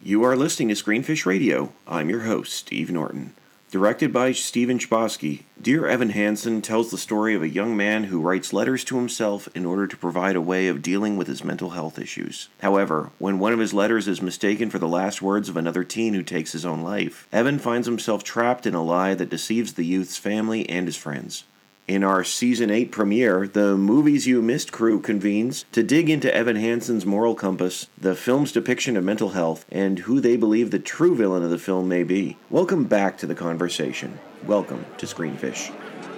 You are listening to Screenfish Radio. I'm your host, Steve Norton. Directed by Steven Chbosky, Dear Evan Hansen tells the story of a young man who writes letters to himself in order to provide a way of dealing with his mental health issues. However, when one of his letters is mistaken for the last words of another teen who takes his own life, Evan finds himself trapped in a lie that deceives the youth's family and his friends. In our Season 8 premiere, the Movies You Missed crew convenes to dig into Evan Hansen's moral compass, the film's depiction of mental health, and who they believe the true villain of the film may be. Welcome back to the conversation. Welcome to Screenfish.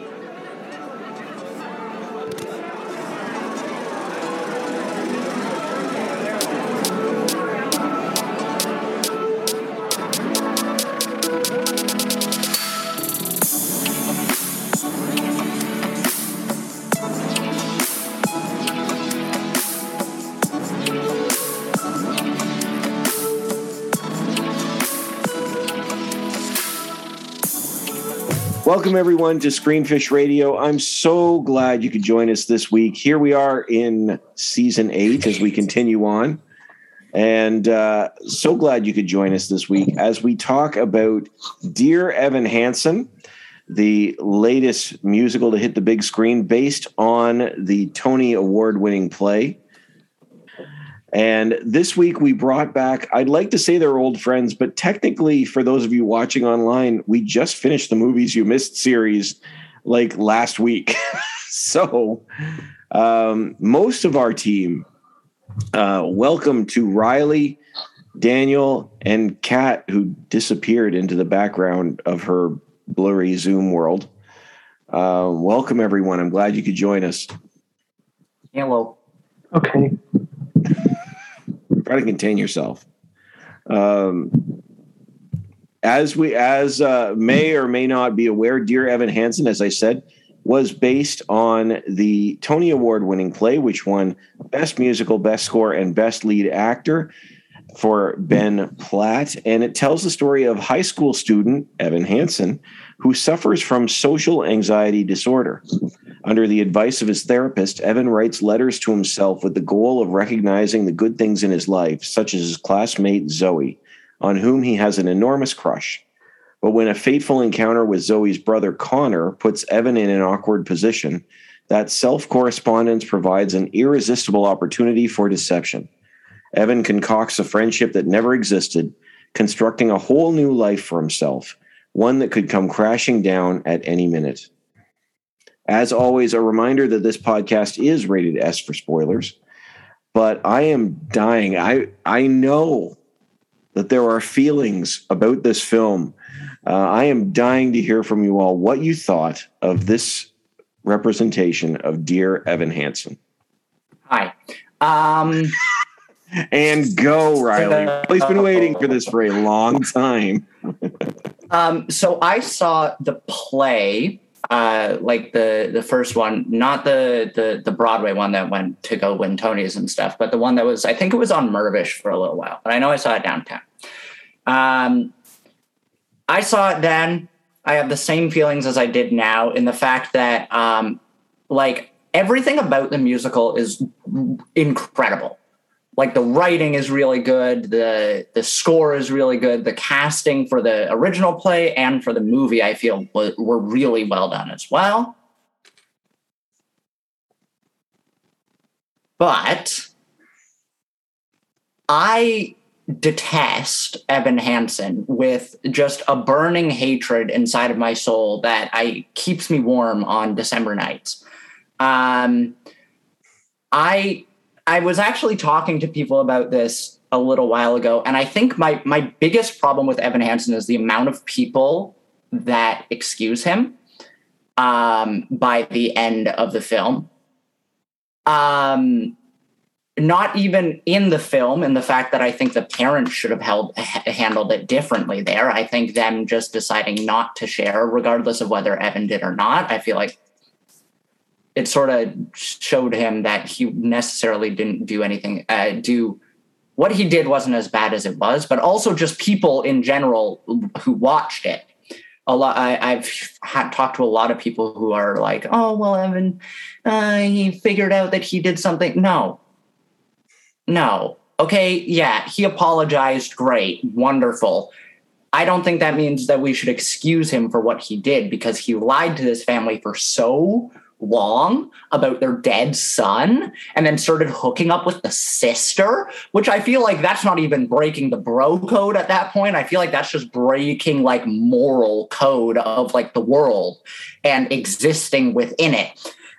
Welcome, everyone, to Screenfish Radio. I'm so glad you could join us this week. Here we are in Season 8 as we continue on. And so glad you could join us this week as we talk about Dear Evan Hansen, the latest musical to hit the big screen based on the Tony Award-winning play. And this week we brought back, I'd like to say they're old friends, but technically for those of you watching online, we just finished the Movies You Missed series like last week. So most of our team, welcome to Riley, Daniel, and Kat, who disappeared into the background of her blurry Zoom world. Welcome, everyone. I'm glad you could join us. Hello. Okay. Try to contain yourself. As may or may not be aware, Dear Evan Hansen, as I said, was based on the Tony Award-winning play, which won Best Musical, Best Score, and Best Lead Actor for Ben Platt. And it tells the story of high school student Evan Hansen, who suffers from social anxiety disorder. Under the advice of his therapist, Evan writes letters to himself with the goal of recognizing the good things in his life, such as his classmate Zoe, on whom he has an enormous crush. But when a fateful encounter with Zoe's brother Connor puts Evan in an awkward position, that self-correspondence provides an irresistible opportunity for deception. Evan concocts a friendship that never existed, constructing a whole new life for himself, one that could come crashing down at any minute. As always, a reminder that this podcast is rated S for spoilers, but I am dying. I know that there are feelings about this film. I am dying to hear from you all what you thought of this representation of Dear Evan Hansen. Hi. And go, Riley. He's been waiting for this for a long time. So I saw the play, like the first one, not the Broadway one that went to go win Tonys and stuff, but the one that was, I think it was on Mirvish for a little while, but I know I saw it downtown. I saw it then. I have the same feelings as I did now in the fact that, like, everything about the musical is incredible. Like, the writing is really good. The score is really good. The casting for the original play and for the movie, I feel, were really well done as well. But I detest Evan Hansen with just a burning hatred inside of my soul that keeps me warm on December nights. I was actually talking to people about this a little while ago, and I think my biggest problem with Evan Hansen is the amount of people that excuse him by the end of the film. Not even in the film, in the fact that I think the parents should have handled it differently there. I think them just deciding not to share, regardless of whether Evan did or not, I feel like it sort of showed him that he necessarily didn't do anything, what he did wasn't as bad as it was, but also just people in general who watched it. I've talked to a lot of people who are like, oh, well, Evan, he figured out that he did something. No. Okay, yeah, he apologized. Great, wonderful. I don't think that means that we should excuse him for what he did, because he lied to this family for so long about their dead son and then started hooking up with the sister, which I feel like that's not even breaking the bro code at that point. I feel like that's just breaking like moral code of like the world and existing within it.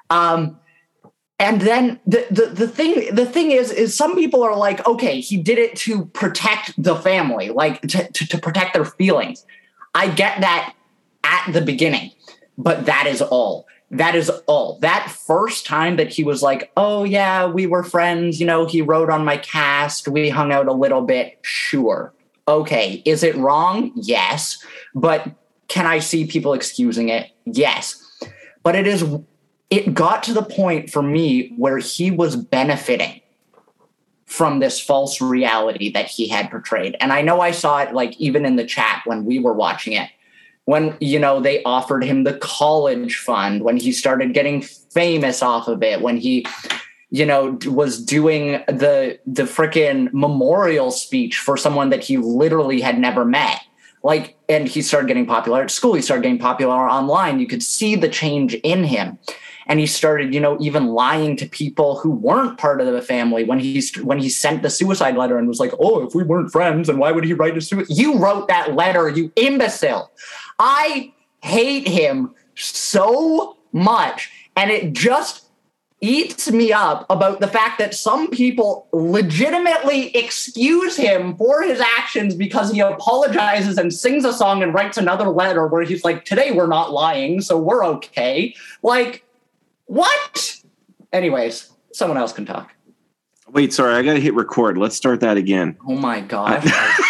And then the thing is some people are like, okay, he did it to protect the family, like to protect their feelings. I get that at the beginning, but that is all. That is all. That first time that he was like, oh yeah, we were friends, you know, he wrote on my cast, we hung out a little bit. Sure. Okay. Is it wrong? Yes. But can I see people excusing it? Yes. But it got to the point for me where he was benefiting from this false reality that he had portrayed. And I know I saw it like even in the chat when we were watching it, when, you know, they offered him the college fund, when he started getting famous off of it, when he, you know, was doing the freaking memorial speech for someone that he literally had never met. Like, and he started getting popular at school. He started getting popular online. You could see the change in him. And he started, you know, even lying to people who weren't part of the family when he sent the suicide letter and was like, oh, if we weren't friends, then why would he write a suicide? You wrote that letter, you imbecile. I hate him so much. And it just eats me up about the fact that some people legitimately excuse him for his actions because he apologizes and sings a song and writes another letter where he's like, today we're not lying, so we're okay. Like, what? Anyways, someone else can talk. Wait, sorry, I got to hit record. Let's start that again. Oh my God.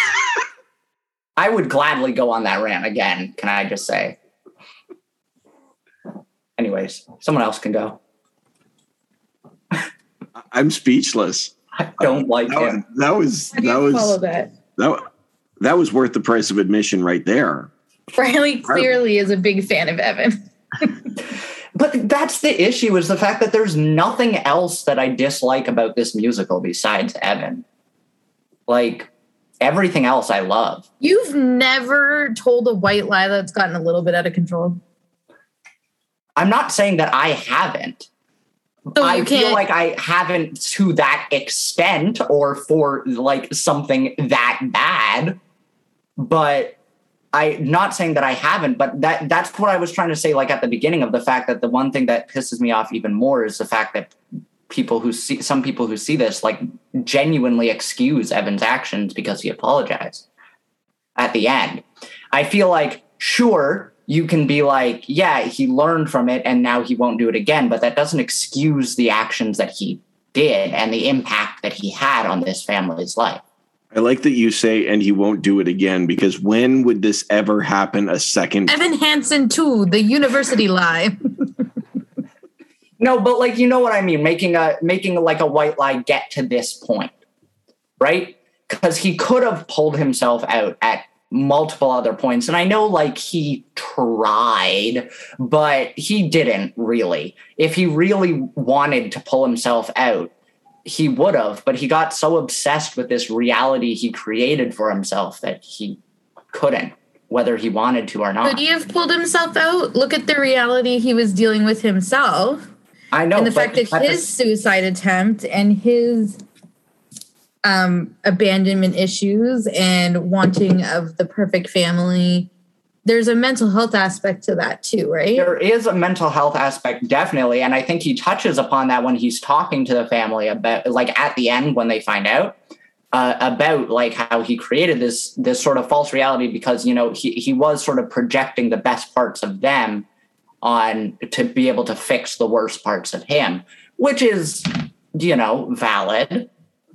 I would gladly go on that rant again. Can I just say? Anyways, someone else can go. I'm speechless. I don't like him. That was worth the price of admission right there. Riley clearly is a big fan of Evan. But that's the issue, is the fact that there's nothing else that I dislike about this musical besides Evan. Like, everything else I love. You've never told a white lie that's gotten a little bit out of control? I'm not saying that I haven't. So I feel like I haven't to that extent or for like something that bad, but I'm not saying that I haven't, but that's what I was trying to say, like at the beginning, of the fact that the one thing that pisses me off even more is the fact that some people who see this like genuinely excuse Evan's actions because he apologized at the end. I feel like, sure, you can be like, yeah, he learned from it and now he won't do it again, but that doesn't excuse the actions that he did and the impact that he had on this family's life. I like that you say, and he won't do it again, because when would this ever happen a second? Evan Hansen 2, the university lie. No, but like, you know what I mean? Making like a white lie get to this point, right? Because he could have pulled himself out at multiple other points. And I know like he tried, but he didn't really. If he really wanted to pull himself out, he would have, but he got so obsessed with this reality he created for himself that he couldn't, whether he wanted to or not. Could he have pulled himself out? Look at the reality he was dealing with himself. I know. And the fact that his suicide attempt and his abandonment issues and wanting of the perfect family, there's a mental health aspect to that too, right? There is a mental health aspect, definitely. And I think he touches upon that when he's talking to the family about, like at the end when they find out about like how he created this sort of false reality because, you know, he was sort of projecting the best parts of them on to be able to fix the worst parts of him, which is, you know, valid.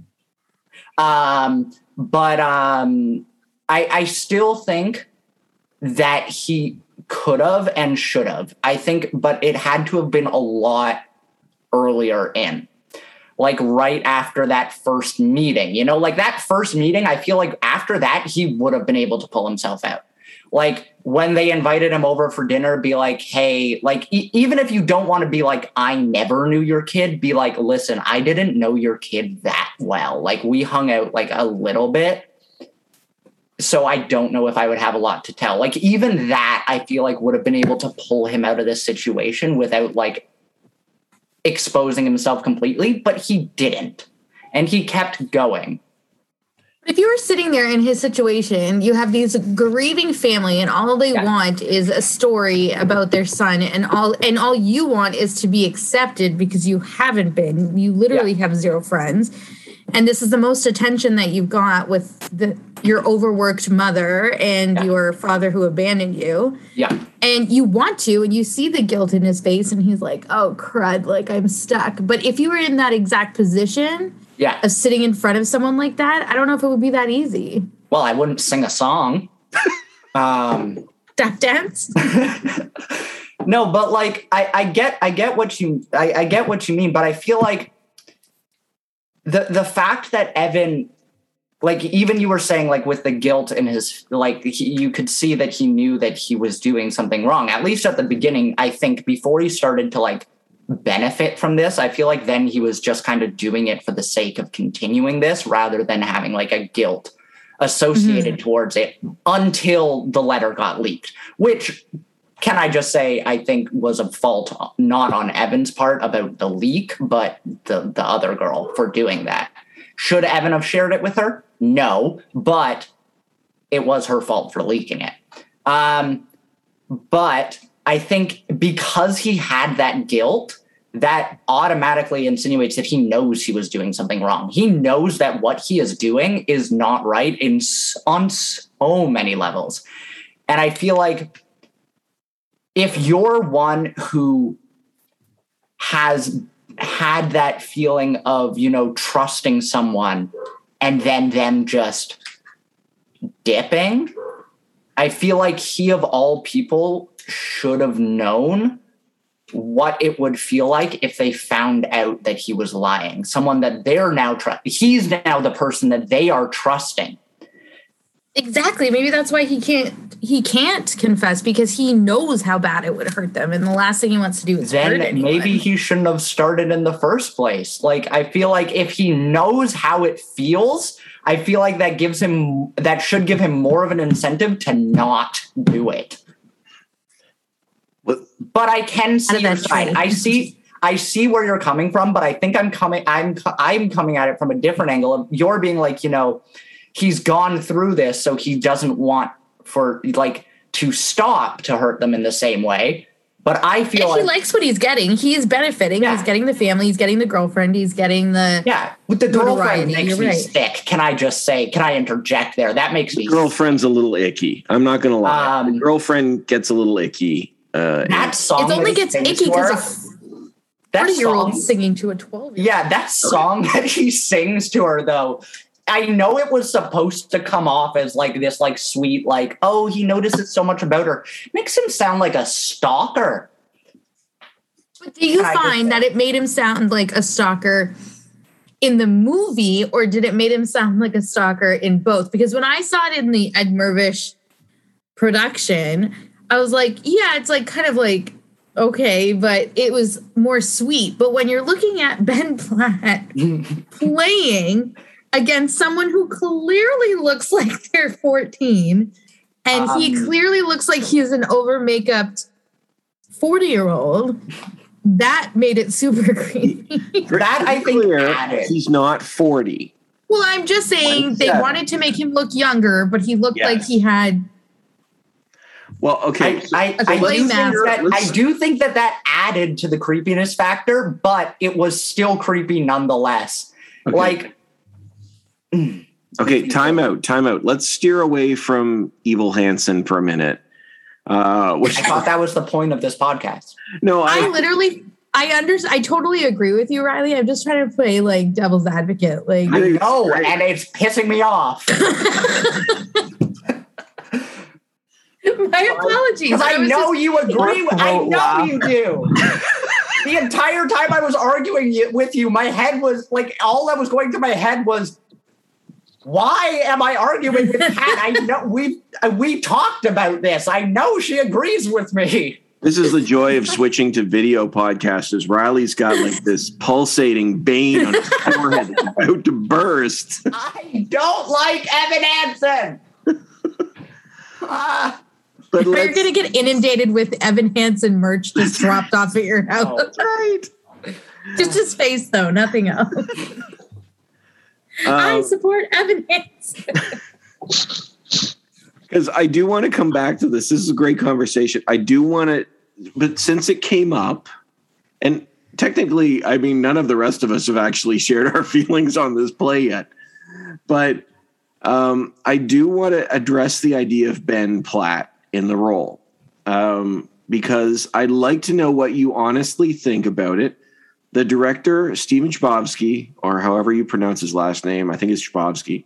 But I still think that he could have and should have. I think, but it had to have been a lot earlier in. Like right after that first meeting, you know, like that first meeting, I feel like after that, he would have been able to pull himself out. Like when they invited him over for dinner, be like, hey, like even if you don't want to be like, I never knew your kid, be like, listen, I didn't know your kid that well. Like we hung out like a little bit. So I don't know if I would have a lot to tell. Like even that, I feel like would have been able to pull him out of this situation without like exposing himself completely, but he didn't. And he kept going. If you were sitting there in his situation, you have these grieving family and all they want is a story about their son and all you want is to be accepted because you haven't been. You literally have zero friends. And this is the most attention that you've got with your overworked mother and your father who abandoned you. Yeah. And you want to, and you see the guilt in his face, and he's like, oh, crud, like I'm stuck. But if you were in that exact position of sitting in front of someone like that, I don't know if it would be that easy. Well, I wouldn't sing a song. Tap dance? No, but like I get what you mean, but I feel like the fact that Evan, like even you were saying, like with the guilt in his, like you could see that he knew that he was doing something wrong, at least at the beginning. I think before he started to like benefit from this, I feel like then he was just kind of doing it for the sake of continuing this rather than having like a guilt associated towards it until the letter got leaked, which, can I just say, I think was a fault not on Evan's part about the leak, but the other girl for doing that. Should Evan have shared it with her? No, but it was her fault for leaking it. But I think because he had that guilt, that automatically insinuates that he knows he was doing something wrong. He knows that what he is doing is not right on so many levels. And I feel like if you're one who has had that feeling of, you know, trusting someone and then them just dipping, I feel like he of all people should have known what it would feel like if they found out that he was lying. Someone that they're now he's now the person that they are trusting. Exactly. Maybe that's why he can't confess, because he knows how bad it would hurt them, and the last thing he wants to do is hurt anyone. Maybe he shouldn't have started in the first place. Like I feel like if he knows how it feels, I feel like that should give him more of an incentive to not do it. But I can see your side. I see where you're coming from, but I think I'm coming at it from a different angle. You're being like, you know, he's gone through this, so he doesn't want to stop to hurt them in the same way. But I feel like he likes what he's getting. He is benefiting. Yeah. He's getting the family. He's getting the girlfriend. He's getting the with the girlfriend makes me sick. Can I just say? Can I interject there? That makes me. Girlfriend's a little icky. I'm not going to lie. The girlfriend gets a little icky. That song. It only gets icky because a 40-year-old singing to a 12-year-old. Yeah, that song that he sings to her, though. I know it was supposed to come off as like this, like sweet, like, oh, he notices so much about her. Makes him sound like a stalker. But do you find that it made him sound like a stalker in the movie, or did it make him sound like a stalker in both? Because when I saw it in the Ed Mirvish production, I was like, yeah, it's like kind of like, okay, but it was more sweet. But when you're looking at Ben Platt playing against someone who clearly looks like they're 14, and he clearly looks like he's an over-makeuped 40-year-old, that made it super creepy. That I think he's not 40. Well, I'm just saying they wanted to make him look younger, but he looked like he had... Well, okay. I do think that added to the creepiness factor, but it was still creepy nonetheless. Okay. Like... Okay, time out. Let's steer away from Evil Hansen for a minute. I thought that was the point of this podcast. No, I totally agree with you, Riley. I'm just trying to play like devil's advocate. Like I know, and it's pissing me off. My apologies. I know you agree. I know you do. The entire time I was arguing with you, my head was like, all that was going through my head was, Why am I arguing with Kat? I know we talked about this. I know she agrees with me. This is the joy of switching to video podcasters. Riley's got like this pulsating vein on his forehead that's about to burst. I don't like Evan Hansen. But you're going to get inundated with Evan Hansen merch just dropped off at your house. Oh, right. Just his face, though, nothing else. I support Evan Hansen. Because I do want to come back to this. This is a great conversation. I do want to, but since it came up, and technically, I mean, none of the rest of us have actually shared our feelings on this play yet. But I do want to address the idea of Ben Platt in the role, because I'd like to know what you honestly think about it. The director, Steven Chbosky, or however you pronounce his last name, I think it's Chbosky,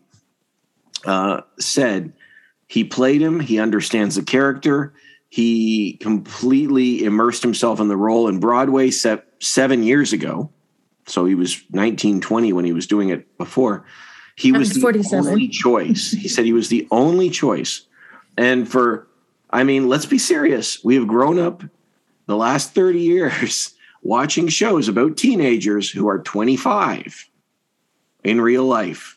said he played him. He understands the character. He completely immersed himself in the role in Broadway 7 years ago. So he was 19, 20 when he was doing it before. He was the 47. Only choice. He said he was the only choice. And let's be serious. We have grown up the last 30 years watching shows about teenagers who are 25 in real life.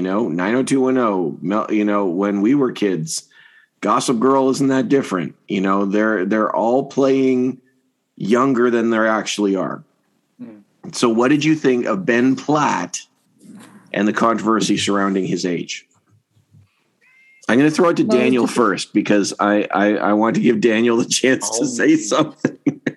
90210, when we were kids, Gossip Girl isn't that different. They're all playing younger than they actually are. So what did you think of Ben Platt and the controversy surrounding his age? I'm going to throw it to Daniel first, because I want to give Daniel the chance to say something.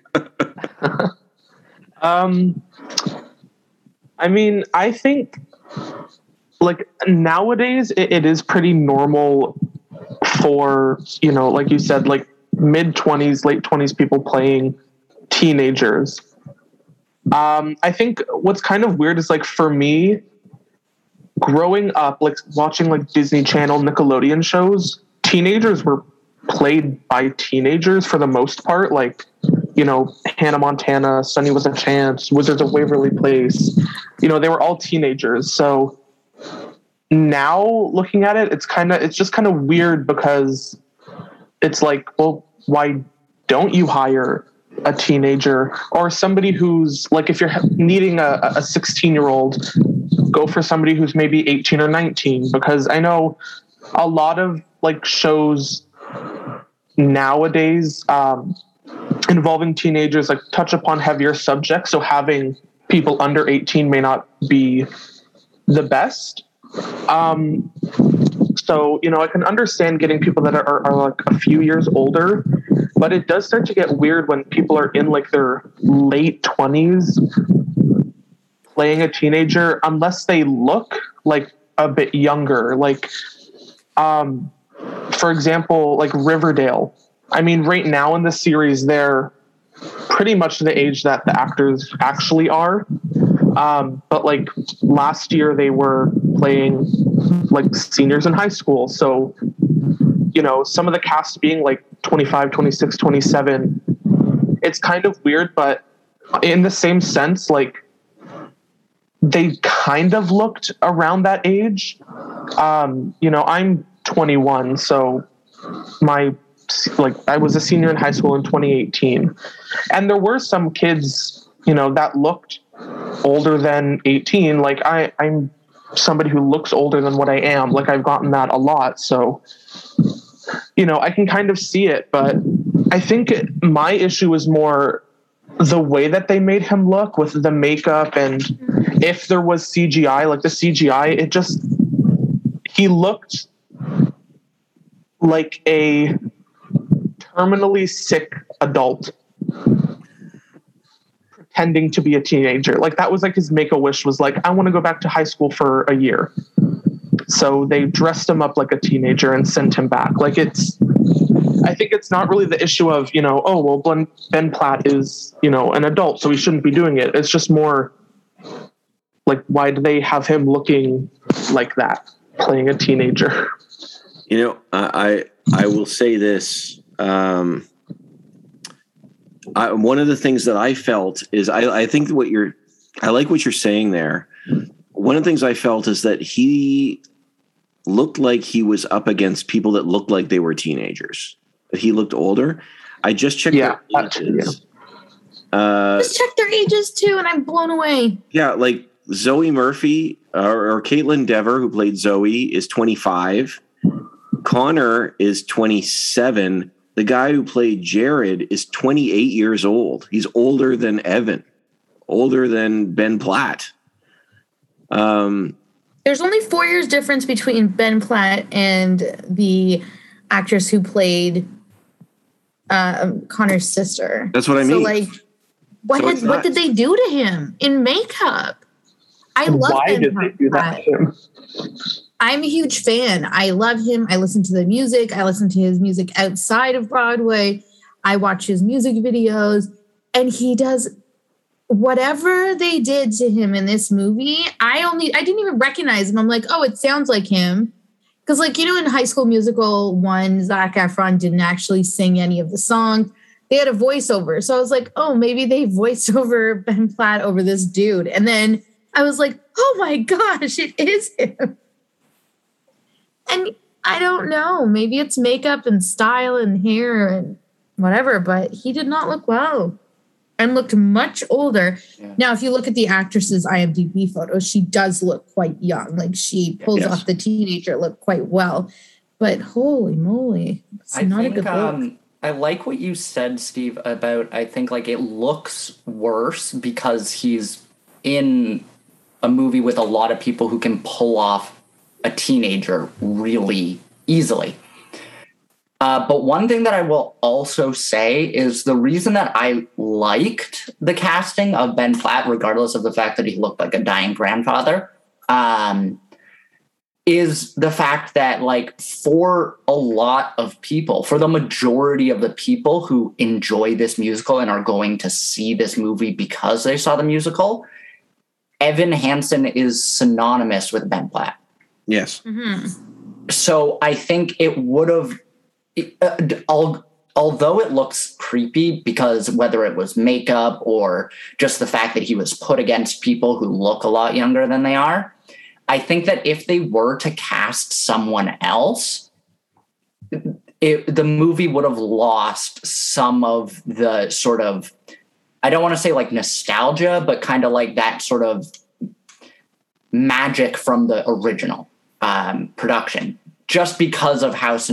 I think like nowadays it is pretty normal for, like you said, like mid-20s, late 20s people playing teenagers. I think what's kind of weird is, like, for me, growing up, like watching like Disney Channel, Nickelodeon shows, teenagers were played by teenagers for the most part. Like, Hannah Montana, Sunny with a Chance, Wizards of Waverly Place, they were all teenagers. So now looking at it, it's just kind of weird, because it's like, well, why don't you hire a teenager or somebody who's like, if you're needing a 16-year-old, go for somebody who's maybe 18 or 19, because I know a lot of like shows nowadays, involving teenagers, like, touch upon heavier subjects. So having people under 18 may not be the best. So, I can understand getting people that are like a few years older, but it does start to get weird when people are in like their late 20s playing a teenager, unless they look like a bit younger. Like, for example, like Riverdale. Right now in the series, they're pretty much the age that the actors actually are. But like last year they were playing like seniors in high school. So, some of the cast being like 25, 26, 27, it's kind of weird, but in the same sense, like they kind of looked around that age. I'm 21, so I was a senior in high school in 2018, and there were some kids, that looked older than 18. Like I'm somebody who looks older than what I am. Like, I've gotten that a lot. So, I can kind of see it, but I think my issue is more the way that they made him look with the makeup, and if there was CGI, like the CGI, he looked like a terminally sick adult pretending to be a teenager. Like, that was like his Make-A-Wish was like, I want to go back to high school for a year. So they dressed him up like a teenager and sent him back. Like, I think it's not really the issue of, Ben Platt is, an adult, so he shouldn't be doing it. It's just more like, why do they have him looking like that, playing a teenager? I will say this. One of the things that I felt is I think I like what you're saying there. One of the things I felt is that he looked like he was up against people that looked like they were teenagers. But he looked older. I just checked their ages. Just checked their ages too, and I'm blown away. Yeah, like Zoe Murphy or Caitlin Dever, who played Zoe, is 25. Connor is 27. The guy who played Jared is 28 years old. He's older than Evan, older than Ben Platt. There's only 4 years difference between Ben Platt and the actress who played Connor's sister. That's what I mean. So, like, what did they do to him in makeup? I love Why Ben did they do that to him? I'm a huge fan. I love him. I listen to the music. I listen to his music outside of Broadway. I watch his music videos, and he does whatever they did to him in this movie. I didn't even recognize him. I'm like, oh, it sounds like him. Because, like, you know, in High School Musical 1, Zac Efron didn't actually sing any of the songs. They had a voiceover. So I was like, oh, maybe they voiced over Ben Platt over this dude. And then I was like, oh my gosh, it is him. And I don't know. Maybe it's makeup and style and hair and whatever, but he did not look well and looked much older. Yeah. Now, if you look at the actress's IMDb photos, she does look quite young. Like, she pulls off the teenager look quite well. But holy moly, it's not a good look. I like what you said, Steve, about, I think, like, it looks worse because he's in a movie with a lot of people who can pull off a teenager really easily. But one thing that I will also say is the reason that I liked the casting of Ben Platt, regardless of the fact that he looked like a dying grandfather, is the fact that, like, for a lot of people, for the majority of the people who enjoy this musical and are going to see this movie because they saw the musical, Evan Hansen is synonymous with Ben Platt. Yes. Mm-hmm. So I think it would have, although it looks creepy because whether it was makeup or just the fact that he was put against people who look a lot younger than they are, I think that if they were to cast someone else, the movie would have lost some of the sort of, I don't want to say like nostalgia, but kind of like that sort of magic from the original production, just because of how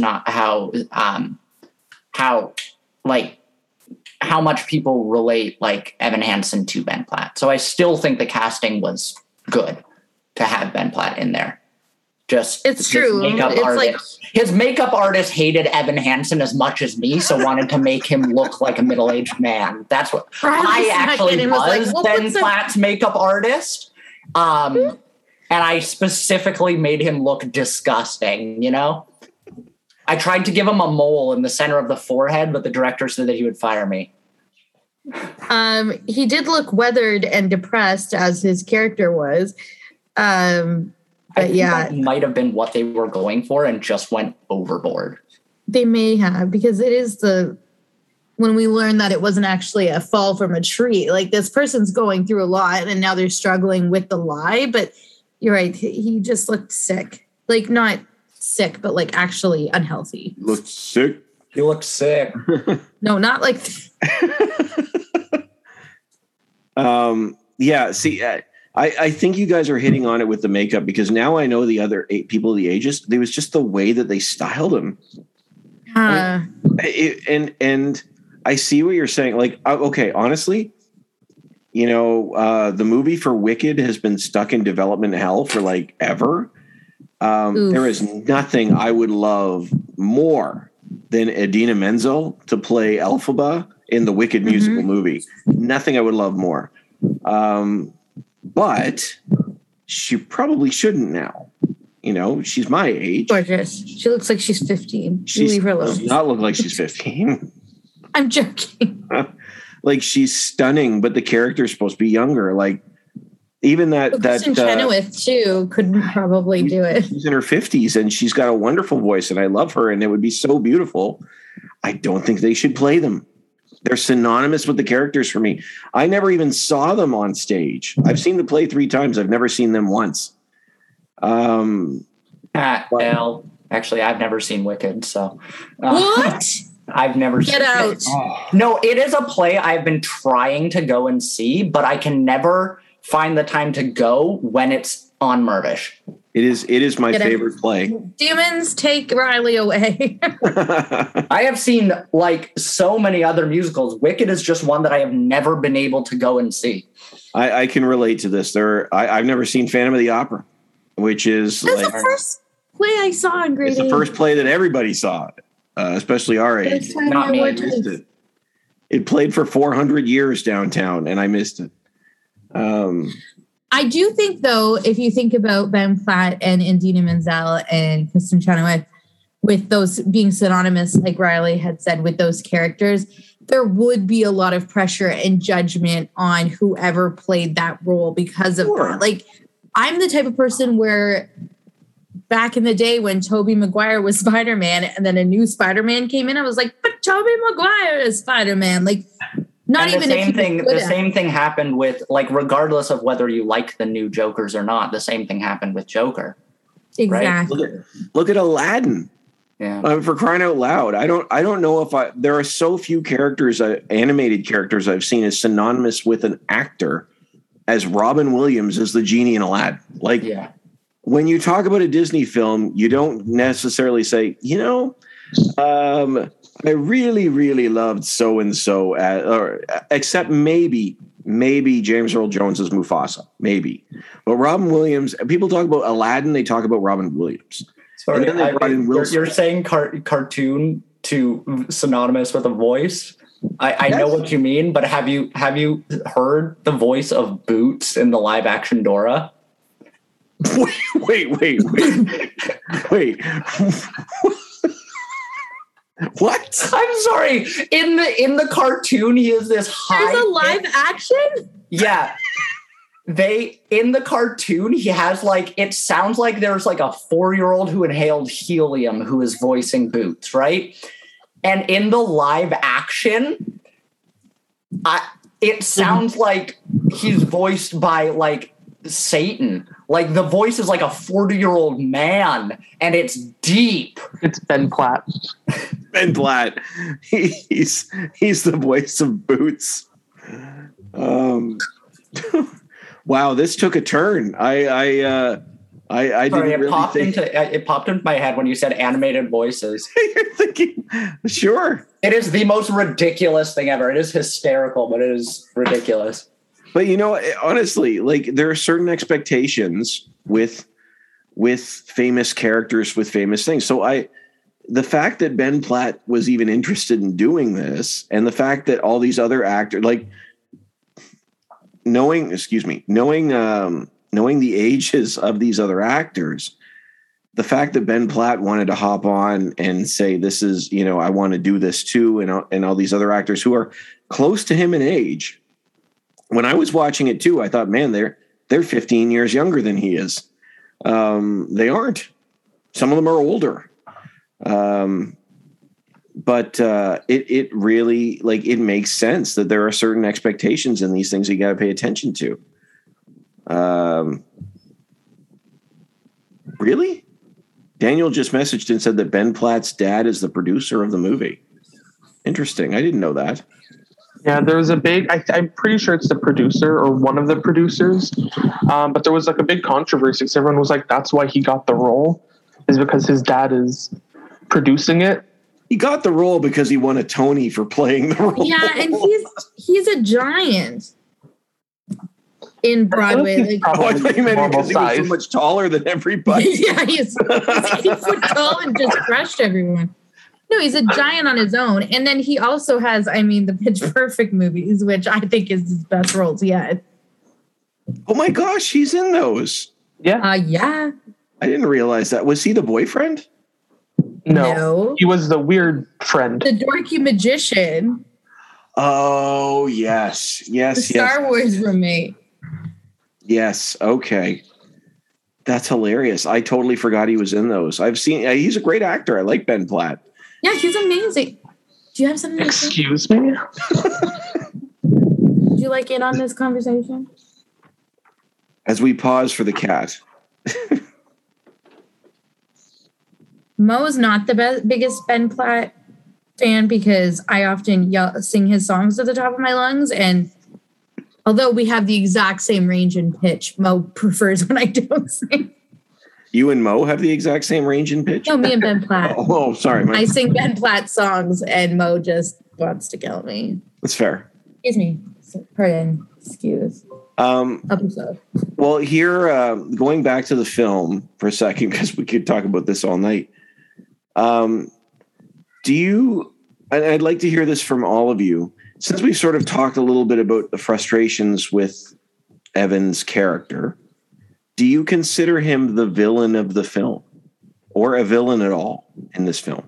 much people relate like Evan Hansen to Ben Platt. So I still think the casting was good to have Ben Platt in there. Just it's true. His makeup artist hated Evan Hansen as much as me, so wanted to make him look like a middle-aged man. That's what I actually was Ben Platt's makeup artist. And I specifically made him look disgusting, you know? I tried to give him a mole in the center of the forehead, but the director said that he would fire me. He did look weathered and depressed, as his character was. But yeah, that might have been what they were going for and just went overboard. They may have, because it is when we learn that it wasn't actually a fall from a tree, like this person's going through a lot and now they're struggling with the lie. But you're right. He just looked sick, like not sick, but like actually unhealthy. Looked sick. He looked sick. No, not like. Yeah. See, I think you guys are hitting on it with the makeup, because now I know the other 8 people, the ages. It was just the way that they styled him. And I see what you're saying. Like, okay, honestly, you know, the movie for Wicked has been stuck in development hell for like ever. There is nothing I would love more than Idina Menzel to play Elphaba in the Wicked musical movie. Nothing I would love more. But she probably shouldn't now. You know, she's my age. Gorgeous. She looks like she's 15. Leave her alone. She does not look like she's 15. I'm joking. Like, she's stunning, but the character is supposed to be younger. Like, even Kristen Chenoweth too couldn't probably do it. She's in her 50s and she's got a wonderful voice, and I love her, and it would be so beautiful. I don't think they should play them. They're synonymous with the characters for me. I never even saw them on stage. I've seen the play 3 times. I've never seen them once. Actually, I've never seen Wicked, so What? I've never Get seen out. it. No, it is a play I've been trying to go and see, but I can never find the time to go when it's on Mirvish. It is my favorite play. Demons, take Riley away. I have seen like so many other musicals. Wicked is just one that I have never been able to go and see. I can relate to this. I've never seen Phantom of the Opera, which is That's the first play I saw in grade It's the first play that everybody saw, especially our age. Not me. I missed it. It played for 400 years downtown, and I missed it. I do think, though, if you think about Ben Platt and Idina Menzel and Kristen Chenoweth, with those being synonymous, like Riley had said, with those characters, there would be a lot of pressure and judgment on whoever played that role because of that. Like, I'm the type of person where back in the day when Tobey Maguire was Spider-Man and then a new Spider-Man came in, I was like, but Tobey Maguire is Spider-Man. Like, not and even the same thing happened with, like, regardless of whether you like the new Jokers or not, the same thing happened with Joker. Exactly. Right? Look at Aladdin. Yeah. For crying out loud. I don't know if there are so few characters, animated characters I've seen as synonymous with an actor as Robin Williams as the genie in Aladdin. Like, when you talk about a Disney film, you don't necessarily say, I really, really loved so-and-so, except maybe James Earl Jones as Mufasa, maybe. But Robin Williams, people talk about Aladdin, they talk about Robin Williams. Sorry, you're saying cartoon to synonymous with a voice. I know what you mean, but have you heard the voice of Boots in the live action Dora? Wait. What? I'm sorry. In the cartoon, he is this high. There's a live action? Yeah. In the cartoon, he has it sounds like there's a 4-year-old who inhaled helium who is voicing Boots, right? And in the live action, it sounds like he's voiced by Satan. Like, the voice is like a 40-year-old man, and it's deep. It's Ben Platt. Ben Platt. He's the voice of Boots. Wow, this took a turn. I Sorry, didn't really think. It popped into my head when you said animated voices. You're thinking, sure. It is the most ridiculous thing ever. It is hysterical, but it is ridiculous. But honestly, there are certain expectations with famous characters, with famous things. So the fact that Ben Platt was even interested in doing this, and the fact that all these other actors, knowing the ages of these other actors, the fact that Ben Platt wanted to hop on and say, this is, I want to do this too. And all these other actors who are close to him in age. When I was watching it too, I thought, man, they're 15 years younger than he is. They aren't. Some of them are older. But it really, it makes sense that there are certain expectations in these things you got to pay attention to. Really? Daniel just messaged and said that Ben Platt's dad is the producer of the movie. Interesting. I didn't know that. Yeah, there was a big, I'm pretty sure it's the producer or one of the producers. But there was a big controversy because everyone was like, that's why he got the role, is because his dad is producing it. He got the role because he won a Tony for playing the role. Yeah, and he's a giant in Broadway. I thought you meant because he was so much taller than everybody. Yeah, he's 8 foot tall and just crushed everyone. No, he's a giant on his own. And then he also has, the Pitch Perfect movies, which I think is his best roles yet. Oh my gosh, he's in those. Yeah. Yeah. I didn't realize that. Was he the boyfriend? No. He was the weird friend. The dorky magician. Oh, yes. The Star Wars roommate. Yes. Okay. That's hilarious. I totally forgot he was in those. I've seen, he's a great actor. I like Ben Platt. Yeah, he's amazing. Do you have something to say? Excuse me? Would you like in on this conversation? As we pause for the cat. Mo is not the biggest Ben Platt fan because I often sing his songs at the top of my lungs. And although we have the exact same range and pitch, Mo prefers when I don't sing. You and Mo have the exact same range and pitch? No, me and Ben Platt. Sorry. I sing Ben Platt songs and Mo just wants to kill me. That's fair. Excuse me. Pardon. Excuse. Episode. Well, here, going back to the film for a second, because we could talk about this all night. I'd like to hear this from all of you, since we sort of talked a little bit about the frustrations with Evan's character. Do you consider him the villain of the film, or a villain at all in this film?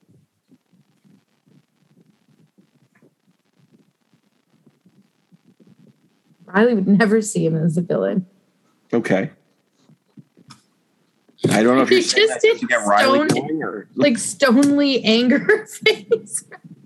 Riley would never see him as a villain. Okay. I don't know if you just did to get Riley going or like stonely anger face.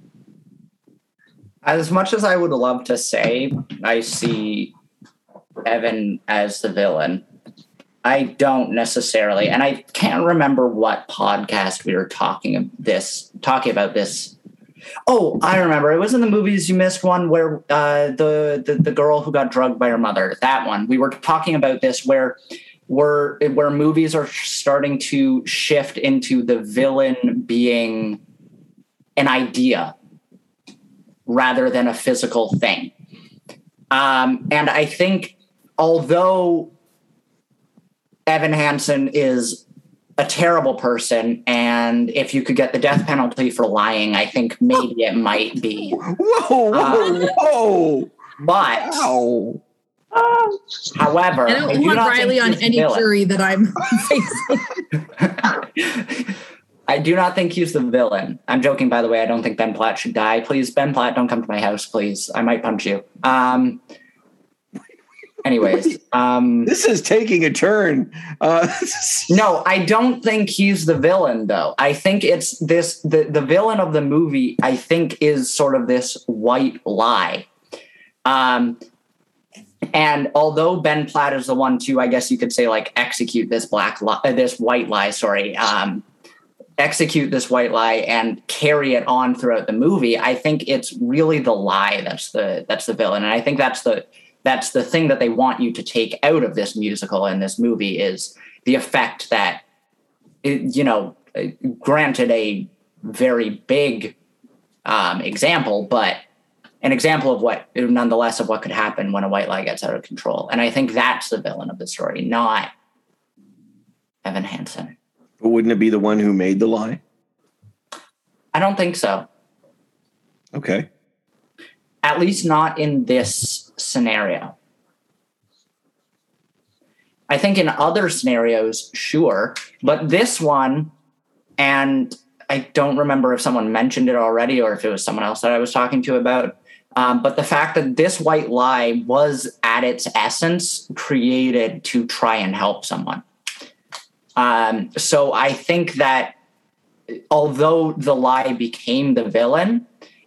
As much as I would love to say I see Evan as the villain, I don't necessarily, and I can't remember what podcast we were talking about this. Oh, I remember. It was in the Movies You Missed one where the girl who got drugged by her mother. That one. We were talking about this where movies are starting to shift into the villain being an idea rather than a physical thing. And I think although Evan Hansen is a terrible person, and if you could get the death penalty for lying, I think maybe it might be. Whoa. But wow. However, I don't want Riley on any jury that I'm facing. I do not think he's the villain. I'm joking, by the way. I don't think Ben Platt should die. Please, Ben Platt, don't come to my house, please. I might punch you. Anyways. This is taking a turn. No, I don't think he's the villain, though. I think it's the villain of the movie, I think, is sort of this white lie. And although Ben Platt is the one to, I guess you could say, like, execute this white lie, execute this white lie and carry it on throughout the movie, I think it's really the lie that's the villain. And I think that's the thing that they want you to take out of this musical and this movie is the effect that, granted a very big example, but an example of what could happen when a white lie gets out of control. And I think that's the villain of the story, not Evan Hansen. But wouldn't it be the one who made the lie? I don't think so. Okay. At least not in this scenario. I think in other scenarios, sure. But this one, and I don't remember if someone mentioned it already or if it was someone else that I was talking to about, but the fact that this white lie was at its essence created to try and help someone. So I think that although the lie became the villain,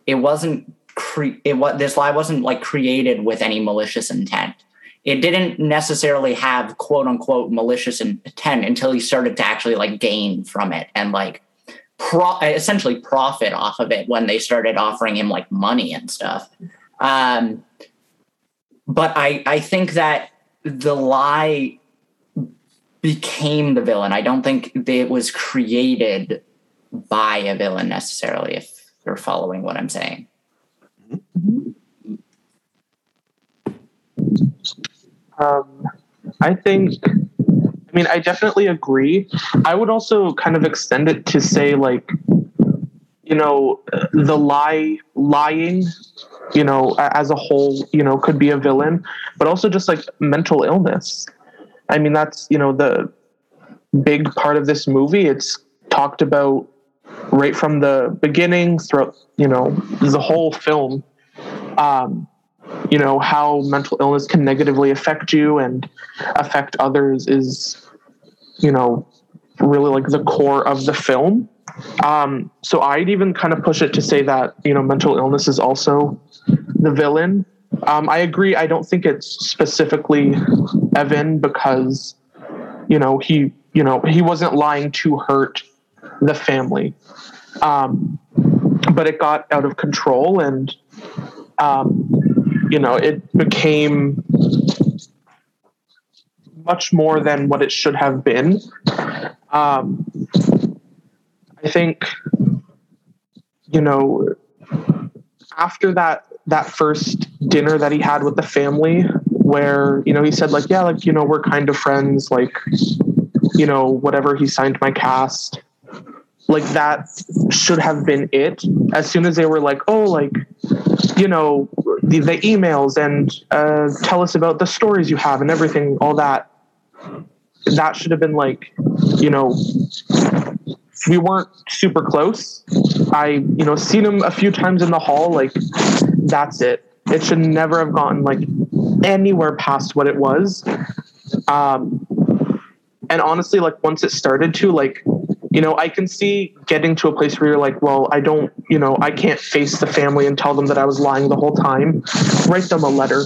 this lie wasn't like created with any malicious intent. It didn't necessarily have quote unquote malicious intent until he started to actually like gain from it and like essentially profit off of it when they started offering him like money and stuff. But I think that the lie became the villain. I don't think it was created by a villain necessarily, if you're following what I'm saying. I definitely agree. I would also kind of extend it to say, like, the lying, as a whole, could be a villain, but also just like mental illness. I mean, that's, the big part of this movie. It's talked about right from the beginning throughout, the whole film. How mental illness can negatively affect you and affect others is, really like the core of the film. So I'd even kind of push it to say that, mental illness is also the villain. I agree. I don't think it's specifically Evan because, he wasn't lying to hurt the family. But it got out of control, and it became much more than what it should have been. I think, after that first dinner that he had with the family, where, he said, like, yeah, like, we're kind of friends, like, whatever, he signed my cast. Like, that should have been it. As soon as they were like, oh, like, the emails and tell us about the stories you have and everything, all that should have been like, we weren't super close. I, seen him a few times in the hall. Like, that's it. It should never have gotten like anywhere past what it was. And honestly, like, once it started to, like, I can see getting to a place where you're like, well, I don't, I can't face the family and tell them that I was lying the whole time. Write them a letter.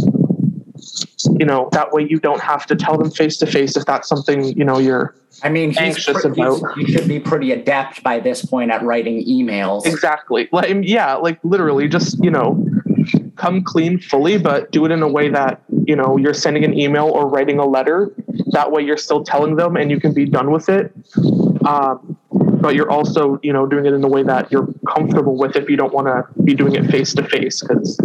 That way you don't have to tell them face to face if that's something, you're anxious about. You should be pretty adept by this point at writing emails. Exactly. Like literally just, come clean fully, but do it in a way that, you're sending an email or writing a letter. That way you're still telling them and you can be done with it. But you're also, doing it in a way that you're comfortable with if you don't want to be doing it face to face, because,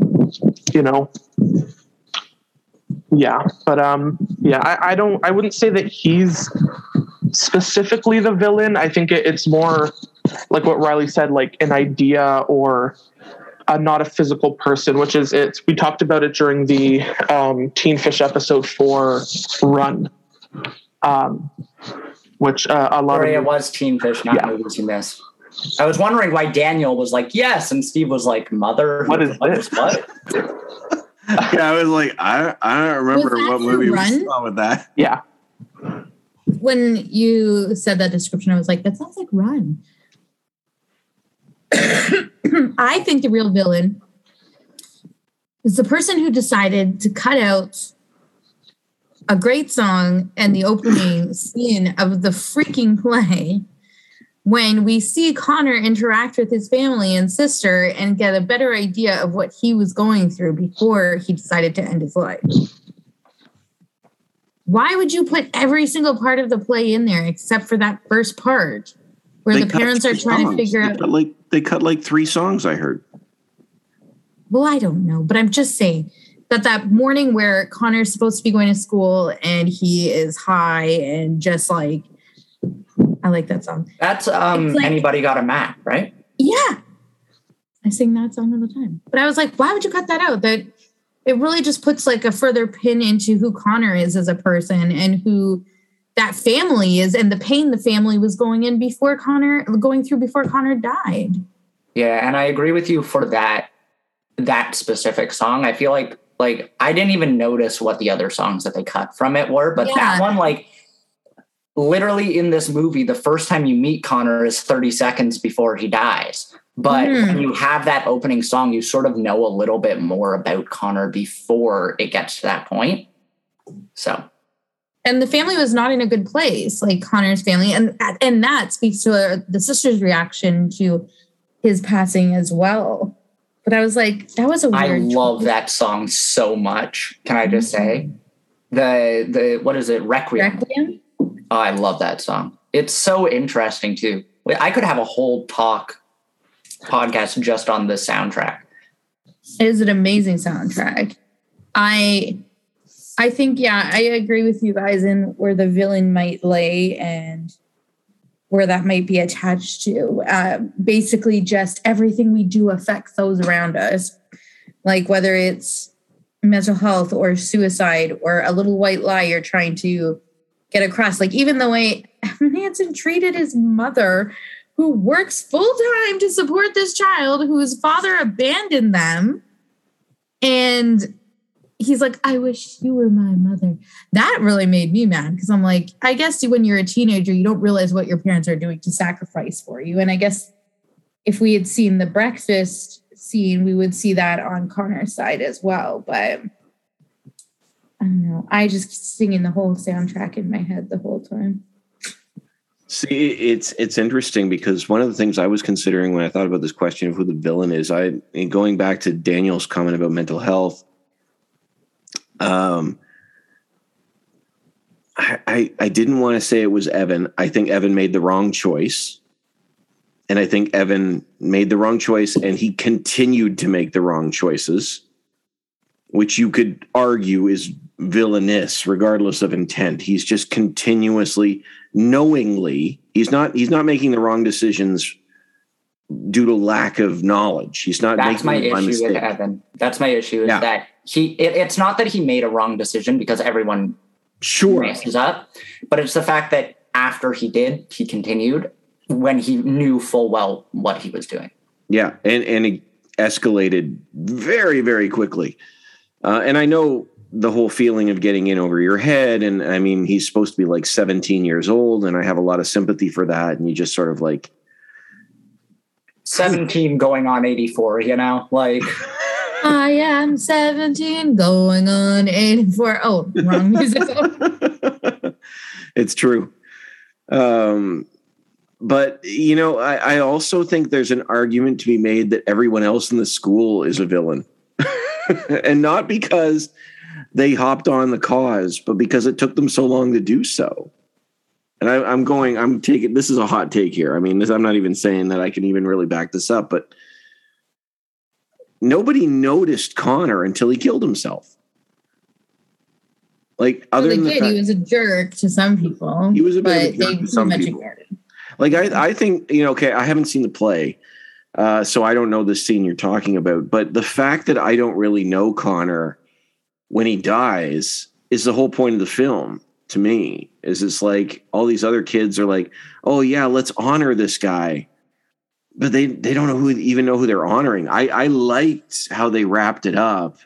yeah. But I wouldn't say that he's specifically the villain. I think it's more like what Riley said, like an idea or not a physical person, which is we talked about it during the Teen Fish episode 4 run. Which a lot of it was Teen Fish, not movies you miss. I was wondering why Daniel was like, yes, and Steve was like, mother. What is this? What? Yeah, I was like, I don't remember what movie we saw with that. Yeah. When you said that description, I was like, that sounds like Run. I think the real villain is the person who decided to cut out a great song and the opening scene of the freaking play when we see Connor interact with his family and sister and get a better idea of what he was going through before he decided to end his life. Why would you put every single part of the play in there except for that first part where the parents are trying to figure out? They cut like 3 songs, I heard. Well, I don't know, but I'm just saying that morning where Connor's supposed to be going to school and he is high and just like, I like that song. That's like, Anybody Got a Mac, right? Yeah. I sing that song all the time. But I was like, why would you cut that out? That it really just puts like a further pin into who Connor is as a person and who that family is and the pain the family was going through before Connor died. Yeah, and I agree with you for that specific song. I feel like I didn't even notice what the other songs that they cut from it were, but that one, like, literally in this movie, the first time you meet Connor is 30 seconds before he dies. But when you have that opening song, you sort of know a little bit more about Connor before it gets to that point. So. And the family was not in a good place, like Connor's family. And that speaks to the sister's reaction to his passing as well. But I was like, that was a weird I love that song so much. Can I just say? The what is it? Requiem. Oh, I love that song. It's so interesting too. I could have a whole podcast just on this soundtrack. It is an amazing soundtrack. I think, I agree with you guys in where the villain might lay and where that might be attached to. Basically, just everything we do affects those around us. Like whether it's mental health or suicide or a little white lie you're trying to get across. Like even the way Evan Hansen treated his mother, who works full-time to support this child whose father abandoned them. And he's like, I wish you were my mother. That really made me mad because I'm like, I guess when you're a teenager, you don't realize what your parents are doing to sacrifice for you. And I guess if we had seen the breakfast scene, we would see that on Connor's side as well. But I don't know. I just singing the whole soundtrack in my head the whole time. See, it's interesting because one of the things I was considering when I thought about this question of who the villain is, going back to Daniel's comment about mental health, I didn't want to say it was Evan. I think Evan made the wrong choice. And I think Evan made the wrong choice and he continued to make the wrong choices, which you could argue is villainous regardless of intent. He's just continuously, knowingly, he's not making the wrong decisions due to lack of knowledge. He's not. That's my issue with Evan. That's my issue is that it's not that he made a wrong decision because everyone messes up, but it's the fact that after he did, he continued when he knew full well what he was doing. Yeah. And it escalated very, very quickly. And I know the whole feeling of getting in over your head. And I mean, he's supposed to be like 17 years old and I have a lot of sympathy for that. And you just sort of like 17 going on 84, you know, like I am 17 going on 84. Oh, wrong musical. It's true. But, you know, I also think there's an argument to be made that everyone else in the school is a villain. And not because they hopped on the cause, but because it took them so long to do so. And I'm taking, this is a hot take here. I mean, I'm not even saying that I can even really back this up, but nobody noticed Connor until he killed himself. Like, other than he was a jerk to some people. He was a bit of a jerk to some people. Like, I think, you know, okay, I haven't seen the play, so I don't know the scene you're talking about. But the fact that I don't really know Connor when he dies is the whole point of the film to me. Is it's like all these other kids are like, oh, yeah, let's honor this guy. But they don't know even know who they're honoring. I liked how they wrapped it up.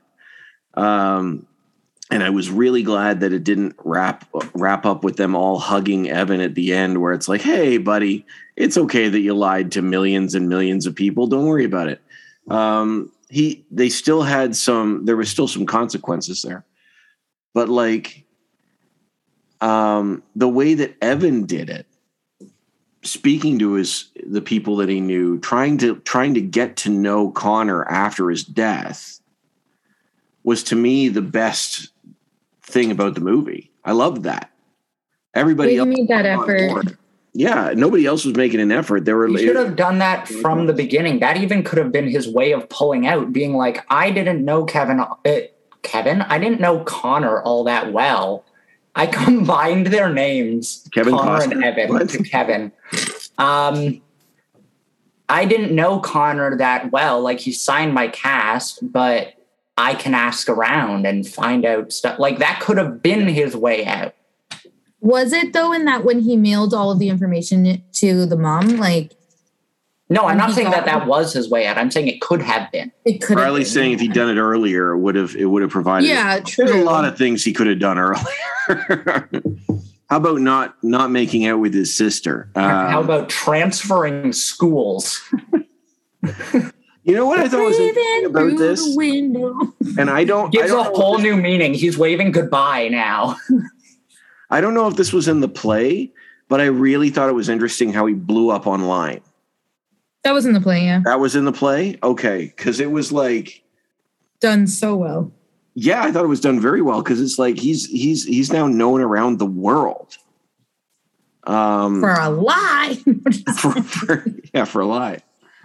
And I was really glad that it didn't wrap up with them all hugging Evan at the end, where it's like, hey, buddy, it's okay that you lied to millions and millions of people. Don't worry about it. They still had there was still some consequences there. But like the way that Evan did it, speaking to the people that he knew, trying to get to know Connor after his death was to me the best thing about the movie. I loved that. Everybody else made that effort. Yeah, nobody else was making an effort. He should have done that from the beginning. That even could have been his way of pulling out, being like, I didn't know Kevin. I didn't know Connor all that well. I combined their names, Kevin Connor Costner. and Evan, to Kevin. I didn't know Connor that well. Like, he signed my cast, but I can ask around and find out stuff. Like, that could have been his way out. Was it though, in that when he mailed all of the information to the mom? Like, no, I'm not saying that was his way out. I'm saying it could have been. It could. Riley's saying if he'd done it earlier, it would have provided. Yeah, true. There's a lot of things he could have done earlier. How about not making out with his sister? How about transferring schools? You know what I thought was interesting about this? And I don't gives a whole new meaning. He's waving goodbye now. I don't know if this was in the play, but I really thought it was interesting how he blew up online. That was in the play, yeah. That was in the play? Okay, because it was like done so well. Yeah, I thought it was done very well because it's like he's now known around the world. For a lie. For a lie.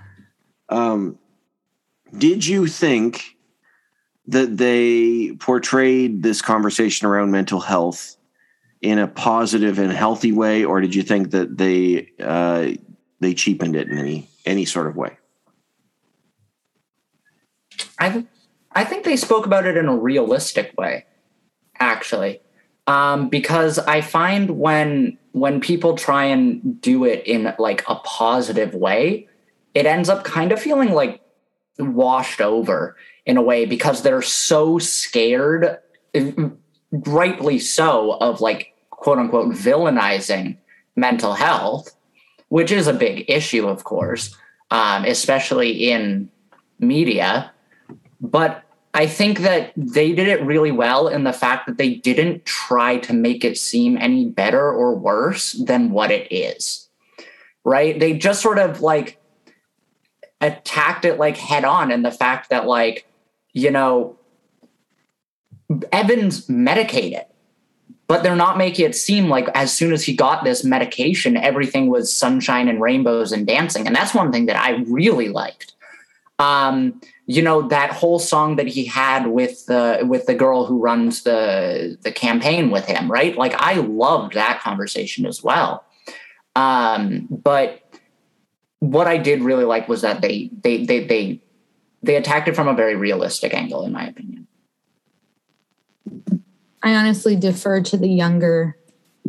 Did you think that they portrayed this conversation around mental health in a positive and healthy way, or did you think that they cheapened it in any sort of way? I think they spoke about it in a realistic way, actually, because I find when people try and do it in like a positive way, it ends up kind of feeling like washed over in a way because they're so scared, rightly so, of like quote unquote villainizing mental health, which is a big issue, of course, especially in media. But I think that they did it really well in the fact that they didn't try to make it seem any better or worse than what it is, right? They just sort of like attacked it like head on, in the fact that, like, you know, Evan's medicated, but they're not making it seem like as soon as he got this medication, everything was sunshine and rainbows and dancing. And that's one thing that I really liked. You know, that whole song that he had with the girl who runs the campaign with him, right? Like, I loved that conversation as well. But what I did really like was that they attacked it from a very realistic angle, in my opinion. I honestly defer to the younger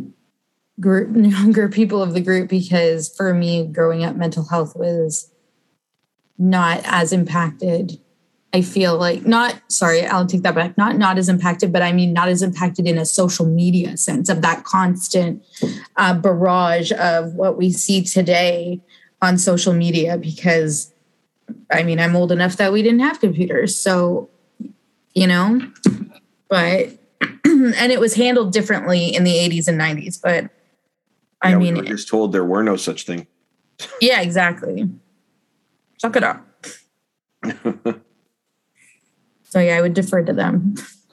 people of the group, because for me, growing up, mental health was not as impacted. I feel like I'll take that back. Not as impacted, but I mean, not as impacted in a social media sense of that constant barrage of what we see today on social media, because I mean, I'm old enough that we didn't have computers. So, you know, but, and it was handled differently in the 80s and 90s, but I mean, we were just told there were no such thing. Yeah, exactly. Suck it up. So yeah, I would defer to them.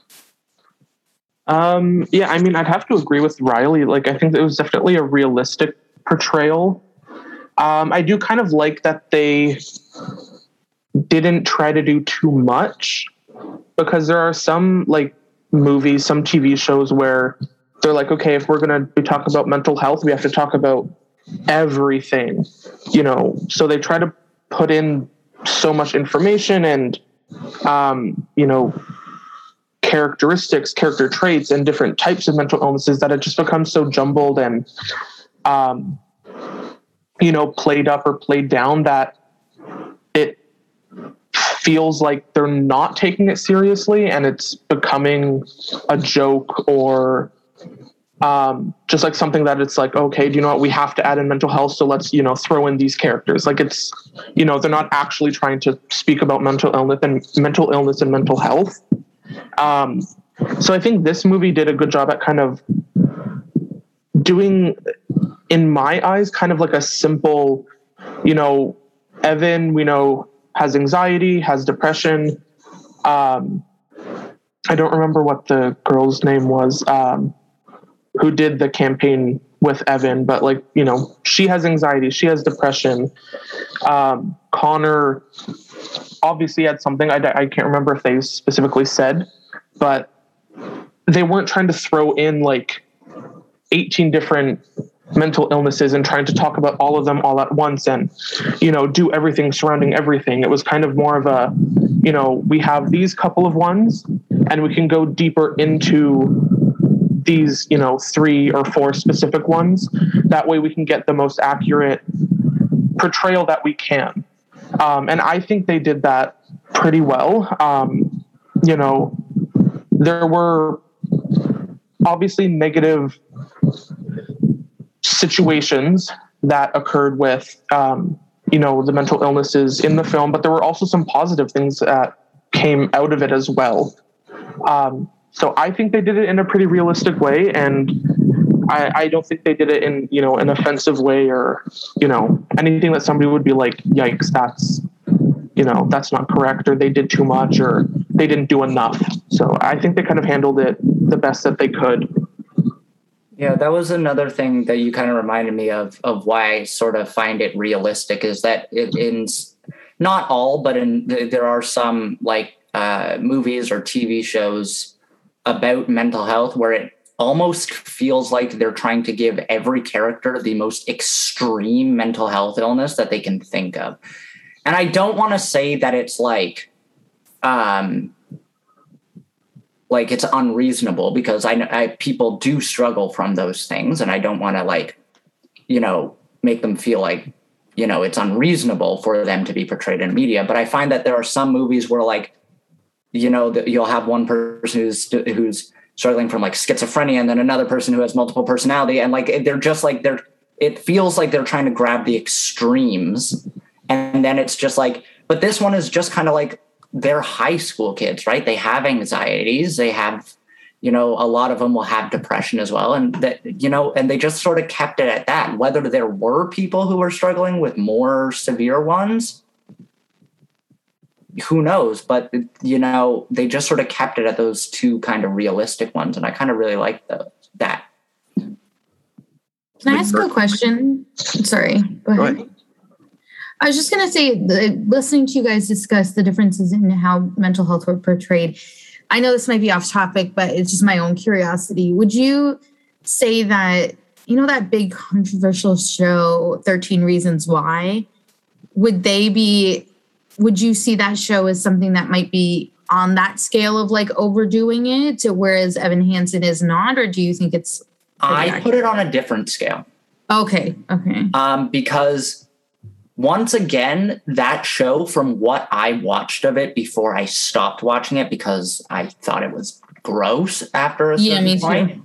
Yeah, I mean, I'd have to agree with Riley. Like, I think it was definitely a realistic portrayal. I do kind of like that they didn't try to do too much, because there are some like movies, some TV shows where they're like, okay, if we're going to talk about mental health, we have to talk about everything, you know? So they try to put in so much information and, you know, characteristics, character traits, and different types of mental illnesses that it just becomes so jumbled and, you know, played up or played down that it feels like they're not taking it seriously and it's becoming a joke, or just like something that it's like, okay, do you know what? We have to add in mental health, so let's, you know, throw in these characters. Like, it's, you know, they're not actually trying to speak about mental illness and mental health. So I think this movie did a good job at kind of doing, in my eyes, kind of like a simple, you know, Evan, we know, has anxiety, has depression. I don't remember what the girl's name was, who did the campaign with Evan, but like, you know, she has anxiety, she has depression. Connor obviously had something, I can't remember if they specifically said, but they weren't trying to throw in like 18 different mental illnesses and trying to talk about all of them all at once and, you know, do everything surrounding everything. It was kind of more of a, you know, we have these couple of ones and we can go deeper into these, you know, 3 or 4 specific ones. That way we can get the most accurate portrayal that we can. And I think they did that pretty well. You know, there were obviously negative situations that occurred with, you know, the mental illnesses in the film, but there were also some positive things that came out of it as well. So I think they did it in a pretty realistic way, and I don't think they did it in, you know, an offensive way or, you know, anything that somebody would be like, yikes, that's, you know, that's not correct, or they did too much, or they didn't do enough. So I think they kind of handled it the best that they could. Yeah, that was another thing that you kind of reminded me of why I sort of find it realistic, is that in not all, but there are some like movies or TV shows about mental health where it almost feels like they're trying to give every character the most extreme mental health illness that they can think of. And I don't want to say that it's like it's unreasonable, because I people do struggle from those things, and I don't want to, like, you know, make them feel like, you know, it's unreasonable for them to be portrayed in media. But I find that there are some movies where, like, you know, you'll have one person who's struggling from like schizophrenia, and then another person who has multiple personality, and like they're just like it feels like they're trying to grab the extremes, and then it's just like, but this one is just kind of like they're high school kids, right? They have anxieties. They have, a lot of them will have depression as well. And that, and they just sort of kept it at that. Whether there were people who were struggling with more severe ones, who knows? But, they just sort of kept it at those two kind of realistic ones. And I kind of really like that. Can I ask a question? Sorry. Go ahead. I was just going to say, listening to you guys discuss the differences in how mental health were portrayed, I know this might be off topic, but it's just my own curiosity. Would you say that, that big controversial show, 13 Reasons Why, would you see that show as something that might be on that scale of like overdoing it, whereas Evan Hansen is not, or do you think it's... I put it on a different scale. Okay. Because once again, that show, from what I watched of it before I stopped watching it because I thought it was gross after a certain point,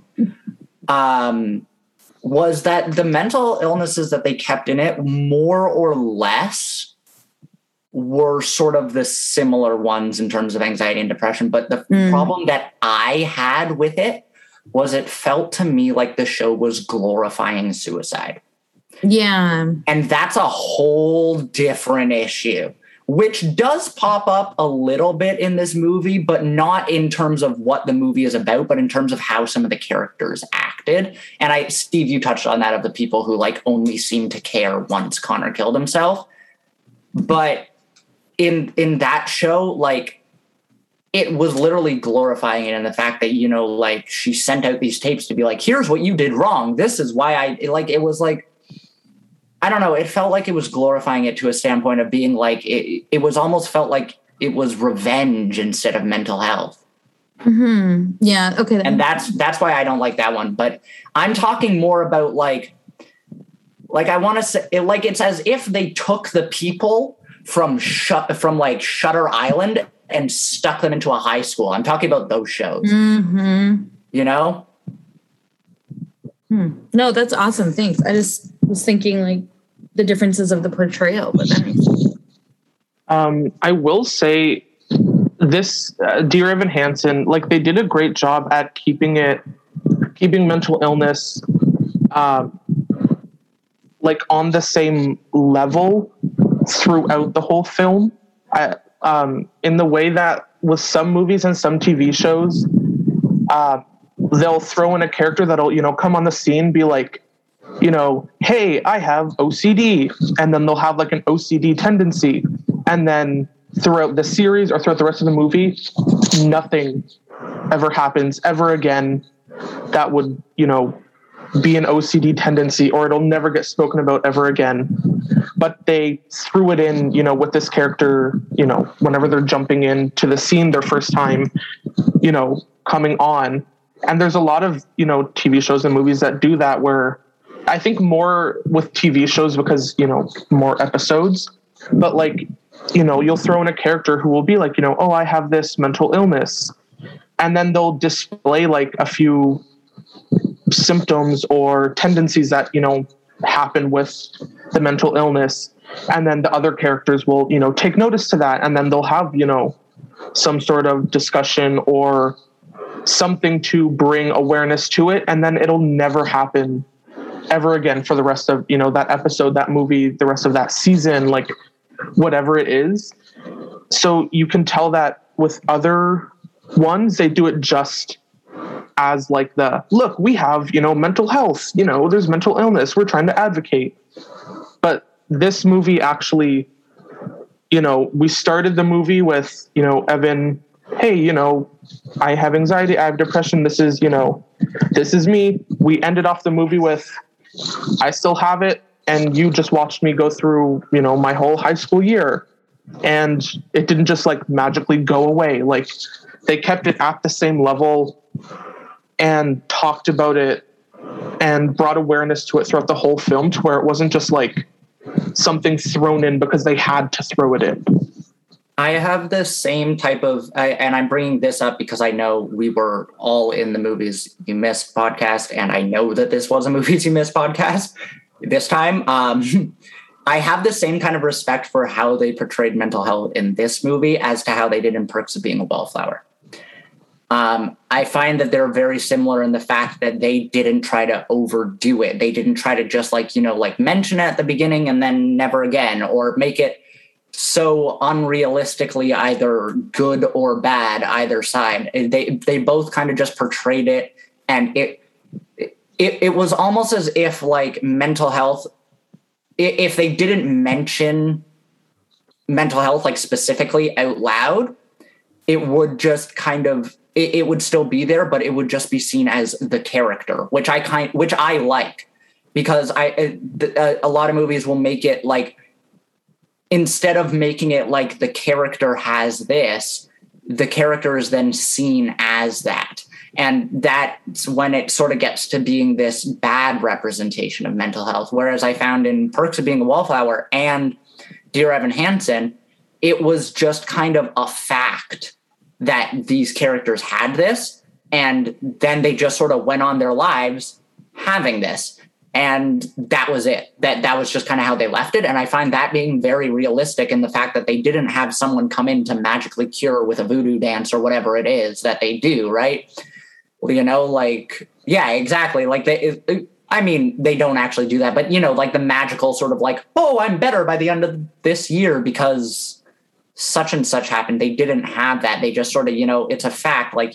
was that the mental illnesses that they kept in it more or less were sort of the similar ones in terms of anxiety and depression. But the problem that I had with it was it felt to me like the show was glorifying suicide. Yeah. And that's a whole different issue, which does pop up a little bit in this movie, but not in terms of what the movie is about, but in terms of how some of the characters acted. And Steve, you touched on that, of the people who like only seemed to care once Connor killed himself. But in that show, like, it was literally glorifying it, and the fact that, like, she sent out these tapes to be like, here's what you did wrong. This is why it was like, I don't know. It felt like it was glorifying it to a standpoint of being like, it was almost felt like it was revenge instead of mental health. Mm-hmm. Yeah. Okay. And that's why I don't like that one. But I'm talking more about like I want to say, it's as if they took the people from Shutter Island and stuck them into a high school. I'm talking about those shows. Mm-hmm. No, that's awesome. Thanks. I just was thinking like the differences of the portrayal, but that makes sense. I will say this, Dear Evan Hansen, like, they did a great job at keeping mental illness, like, on the same level throughout the whole film. In the way that with some movies and some TV shows, they'll throw in a character that'll, come on the scene, be like, hey, I have OCD. And then they'll have like an OCD tendency. And then throughout the series or throughout the rest of the movie, nothing ever happens ever again that would, be an OCD tendency, or it'll never get spoken about ever again. But they threw it in, with this character, whenever they're jumping into the scene their first time, coming on. And there's a lot of, TV shows and movies that do that, where I think more with TV shows because, more episodes, but like, you'll throw in a character who will be like, oh, I have this mental illness. And then they'll display like a few symptoms or tendencies that, happen with the mental illness. And then the other characters will, take notice to that. And then they'll have, some sort of discussion or something to bring awareness to it. And then it'll never happen ever again for the rest of, that episode, that movie, the rest of that season, like whatever it is. So you can tell that with other ones, they do it just as like look, we have, mental health, there's mental illness, we're trying to advocate. But this movie actually, we started the movie with, Evan, hey, I have anxiety, I have depression, this is me. We ended off the movie with, I still have it, and you just watched me go through, my whole high school year. And it didn't just like magically go away. Like, they kept it at the same level and talked about it and brought awareness to it throughout the whole film, to where it wasn't just like something thrown in because they had to throw it in. I have the same type of, and I'm bringing this up because I know we were all in the Movies You Missed podcast, and I know that this was a Movies You Missed podcast this time. I have the same kind of respect for how they portrayed mental health in this movie as to how they did in Perks of Being a Wallflower. I find that they're very similar in the fact that they didn't try to overdo it. They didn't try to just mention it at the beginning and then never again, or make it so unrealistically either good or bad, either side. They both kind of just portrayed it, and it was almost as if like mental health, if they didn't mention mental health like specifically out loud, it would just kind of, it would still be there, but it would just be seen as the character, which I like, because a lot of movies will make it like, instead of making it like the character has this, the character is then seen as that. And that's when it sort of gets to being this bad representation of mental health. Whereas I found in Perks of Being a Wallflower and Dear Evan Hansen, it was just kind of a fact that these characters had this, and then they just sort of went on their lives having this. And that was it. That was just kind of how they left it. And I find that being very realistic in the fact that they didn't have someone come in to magically cure with a voodoo dance or whatever it is that they do, right? You know, like, yeah, exactly. Like they don't actually do that, but like the magical sort of like, oh, I'm better by the end of this year because such and such happened. They didn't have that. They just sort of, it's a fact, like,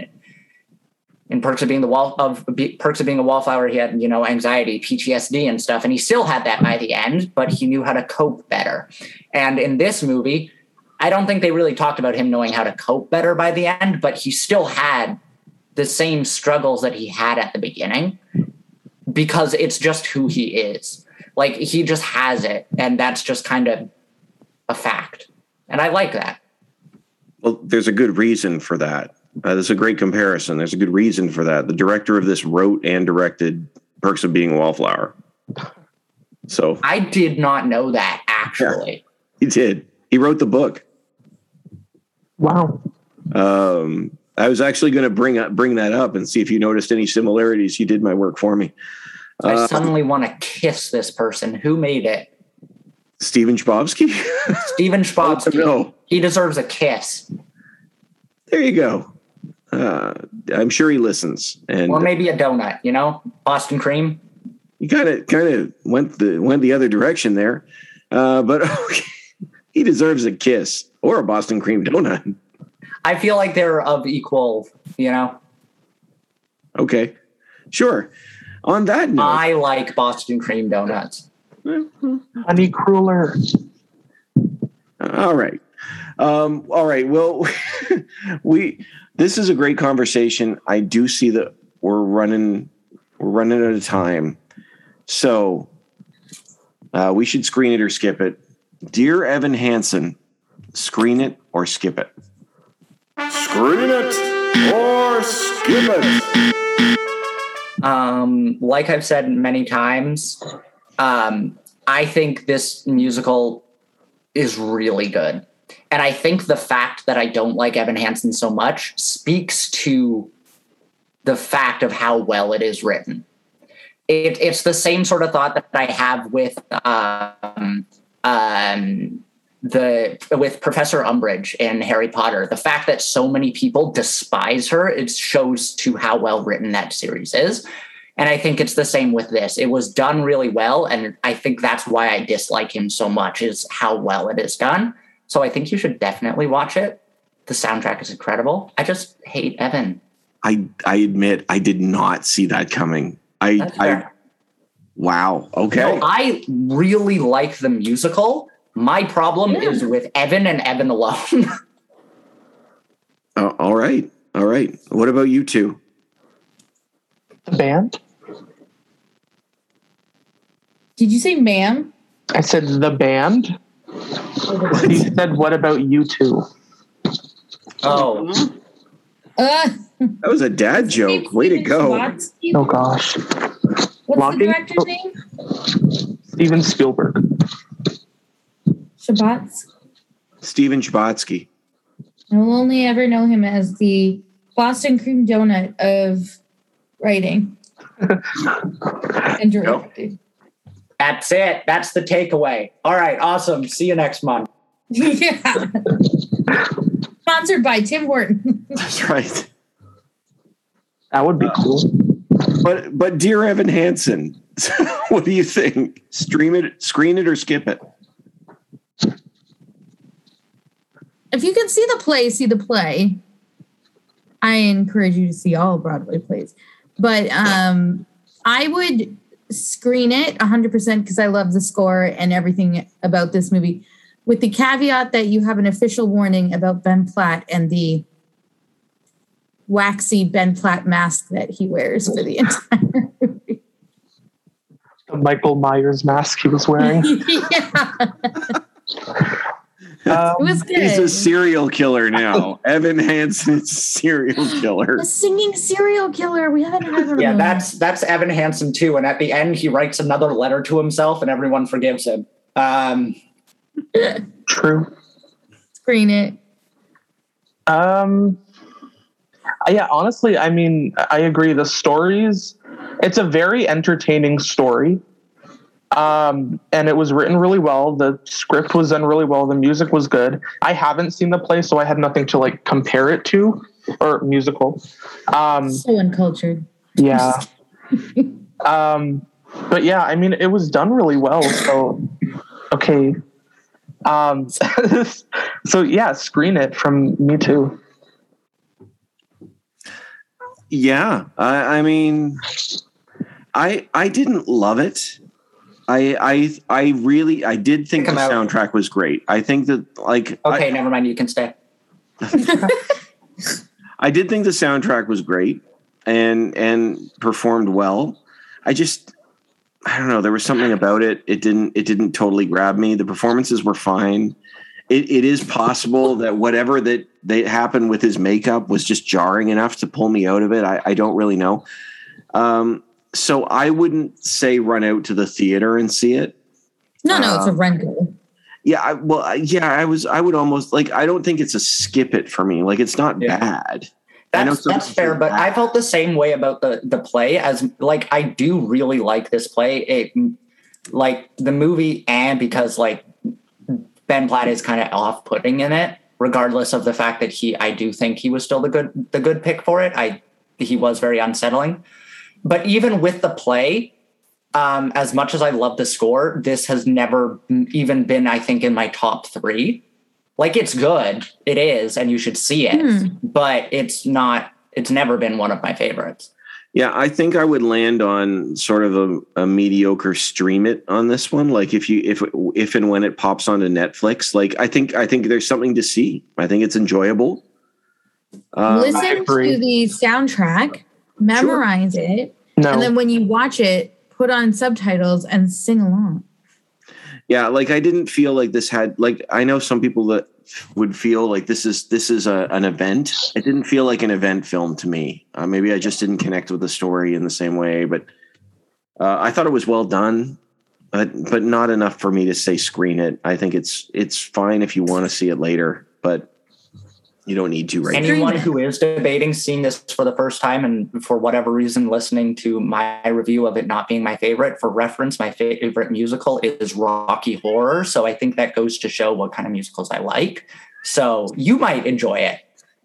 in Perks of Being a Wallflower, he had, anxiety, PTSD and stuff. And he still had that by the end, but he knew how to cope better. And in this movie, I don't think they really talked about him knowing how to cope better by the end, but he still had the same struggles that he had at the beginning, because it's just who he is. Like, he just has it. And that's just kind of a fact. And I like that. Well, there's a good reason for that. That's a great comparison. There's a good reason for that. The director of this wrote and directed Perks of Being a Wallflower. So I did not know that, actually. Yeah, he did. He wrote the book. Wow. I was actually going to bring that up and see if you noticed any similarities. You did my work for me. I suddenly want to kiss this person. Who made it? Steven Chbosky? Steven Chbosky. No. He deserves a kiss. There you go. I'm sure he listens. Or maybe a donut, Boston cream. You kind of went the other direction there. But okay. He deserves a kiss or a Boston cream donut. I feel like they're of equal, Okay. Sure. On that note, I like Boston cream donuts. Honey cruller. All right. All right. Well, this is a great conversation. I do see that we're running out of time. So we should screen it or skip it. Dear Evan Hansen, screen it or skip it. Screen it or skip it. Like I've said many times, I think this musical is really good. And I think the fact that I don't like Evan Hansen so much speaks to the fact of how well it is written. It's the same sort of thought that I have with with Professor Umbridge in Harry Potter. The fact that so many people despise her, it shows to how well written that series is. And I think it's the same with this. It was done really well, and I think that's why I dislike him so much, is how well it is done. So I think you should definitely watch it. The soundtrack is incredible. I just hate Evan. I admit I did not see that coming. Wow. Okay. No, I really like the musical. My problem is with Evan and Evan alone. All right. All right. What about you two? The band? Did you say ma'am? I said the band. He said, what about you two? Oh. That was a dad joke. Way to go. Oh, gosh. What's the director's name? Steven Spielberg. Shabbats? Steven Chbosky. I will only ever know him as the Boston cream donut of writing and directing. That's it. That's the takeaway. All right. Awesome. See you next month. Yeah. Sponsored by Tim Horton. That's right. That would be cool. But dear Evan Hansen, what do you think? Screen it, or skip it? If you can see the play. I encourage you to see all Broadway plays. But I would screen it 100% because I love the score and everything about this movie, with the caveat that you have an official warning about Ben Platt and the waxy Ben Platt mask that he wears for the entire movie. The Michael Myers mask he was wearing. Yeah. It was good. He's a serial killer now. Evan Hansen's a serial killer. A singing serial killer. We haven't heard of him. Yeah, that's Evan Hansen too. And at the end, he writes another letter to himself, and everyone forgives him. True. Screen it. Yeah, honestly, I mean, I agree. The stories, it's a very entertaining story. And it was written really well. The script was done really well. The music was good. I haven't seen the play, so I had nothing to like compare it to, or musical. So uncultured. Yeah. But yeah, I mean, it was done really well. So, okay. So yeah, screen it from me too. Yeah. I mean, I didn't love it. I did think the soundtrack was great. I think that okay, never mind. You can stay. I did think the soundtrack was great and performed well. I don't know. There was something about it. It didn't totally grab me. The performances were fine. It is possible that whatever that happened with his makeup was just jarring enough to pull me out of it. I don't really know. So I wouldn't say run out to the theater and see it. No, it's a rental. Yeah, I would almost I don't think it's a skip it for me. Like, it's not bad. That's fair, but I felt the same way about the play, as like I do really like this play. It like the movie, and because like Ben Platt is kind of off-putting in it, regardless of the fact that I do think he was still the good pick for it. He was very unsettling. But even with the play, as much as I love the score, this has never even been, I think, in my top 3. Like, it's good. It is, and you should see it. But it's never been one of my favorites. Yeah, I think I would land on sort of a mediocre stream it on this one. Like, if and when it pops onto Netflix, like I think there's something to see. I think it's enjoyable. Listen to the soundtrack, memorize it, and then when you watch it, put on subtitles and sing along. Yeah, like I didn't feel like this had, like, I know some people that would feel like this is an event. It didn't feel like an event film to me. Maybe I just didn't connect with the story in the same way, but I thought it was well done, but not enough for me to say screen it. I think it's fine if you want to see it later, but you don't need to right now. Anyone who is debating seeing this for the first time and for whatever reason listening to my review of it not being my favorite, for reference, my favorite musical is Rocky Horror. So I think that goes to show what kind of musicals I like. So you might enjoy it.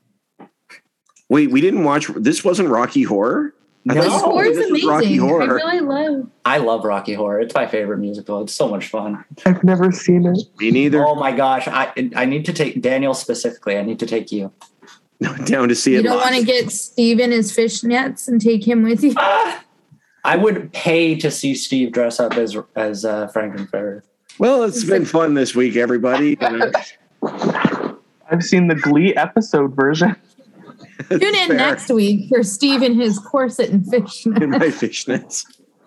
Wait, we didn't watch, this wasn't Rocky Horror? The score is amazing. Rocky Horror. I love Rocky Horror. It's my favorite musical. It's so much fun. I've never seen it. Me neither. Oh my gosh. I need to take Daniel specifically. I need to take you. Down to see it. You don't want to get Steve in his fishnets and take him with you? I would pay to see Steve dress up as Franklin Ferris. Well, it's been fun this week, everybody. I've seen the Glee episode version. Tune in next week for Steve in his corset and fishnets. In my fishnets.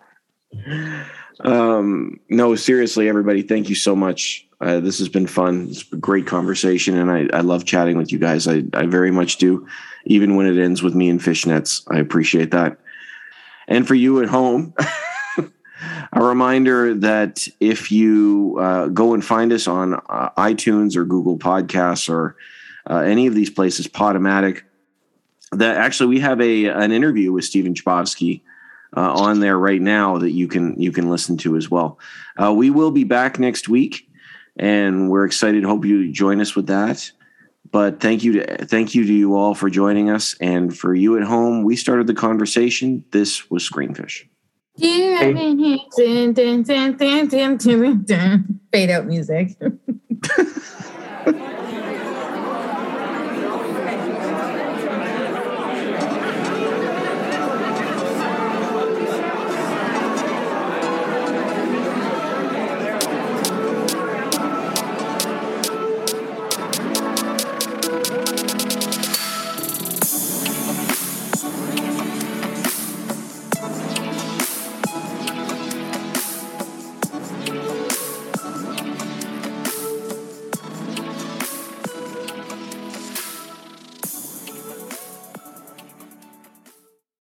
No, seriously, everybody, thank you so much. This has been fun. It's a great conversation, and I love chatting with you guys. I very much do, even when it ends with me in fishnets. I appreciate that. And for you at home, a reminder that if you go and find us on iTunes or Google Podcasts or any of these places, Podomatic, that actually we have an interview with Stephen Chbosky on there right now that you can listen to as well. We will be back next week, and we're excited. Hope you join us with that. But thank you to you all for joining us, and for you at home. We started the conversation. This was Screenfish. Fade out music.